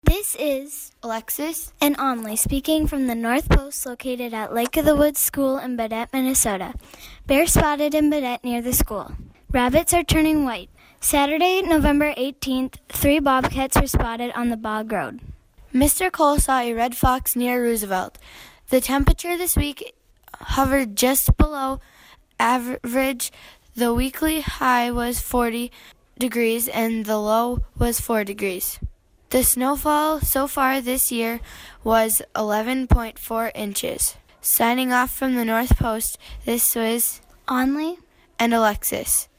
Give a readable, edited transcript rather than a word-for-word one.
This is Alexis and Onley speaking from the North Post located at Lake of the Woods School in Baudette, Minnesota. Bear spotted in Baudette near the school. Rabbits are turning white. Saturday, November 18th, 3 bobcats were spotted on the Bog Road. Mr. Cole saw a red fox near Roosevelt. The temperature this week hovered just below average. The weekly high was 40 degrees and the low was 4 degrees. The snowfall so far this year was 11.4 inches. Signing off from the North Post, this was Onley and Alexis.